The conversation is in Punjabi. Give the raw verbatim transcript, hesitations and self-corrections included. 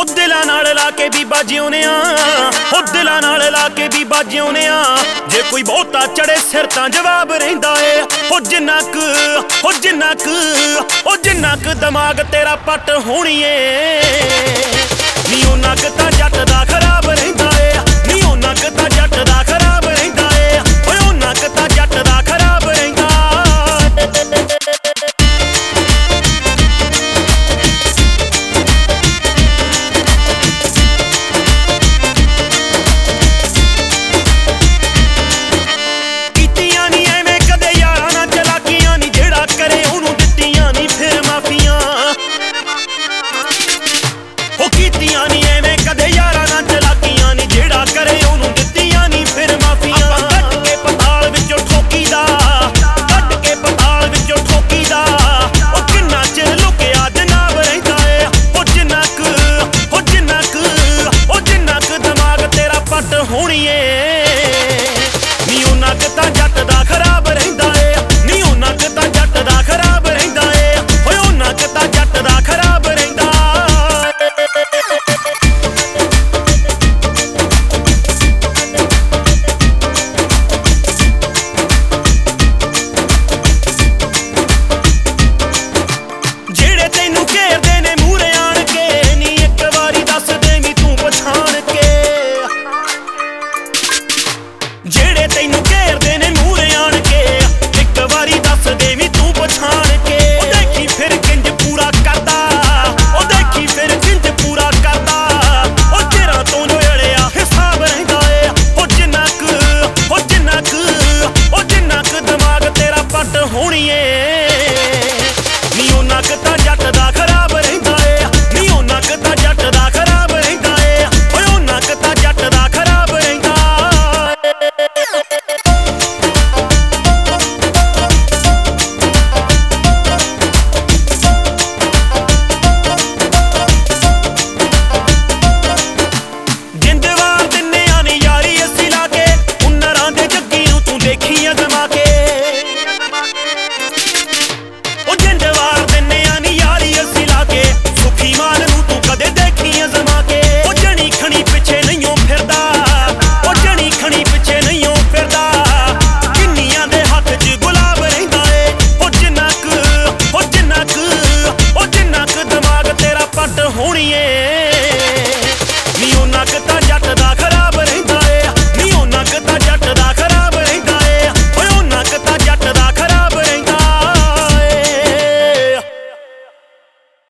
ਦਿਲਾਂ ਨਾਲ ਲਾ ਕੇ ਬੀਬਾ ਜਿਉਨੇ ਆ, ਉਹ ਦਿਲਾਂ ਨਾਲ ਲਾ ਕੇ ਬੀਬਾ ਜਿਉਨੇ ਆ। ਜੇ ਕੋਈ ਬਹੁਤਾ ਚੜੇ ਸਿਰ ਤਾਂ ਜਵਾਬ ਰਹਿੰਦਾ ਏ, ਉਹ ਜਿੰਨਾ ਕੁ ਉਹ ਜਿੰਨਾ ਕੁ ਉਹ ਜਿੰਨਾ ਕੁ ਦਿਮਾਗ ਤੇਰਾ ਪੱਟ ਹੋਣੀ ਏ ਨੀ ਉਹਨਾਂ ਕੁ ਤਾਂ ਜੱਟ ਦਾ ਖਰਾਬ ਰਹਿੰਦਾ।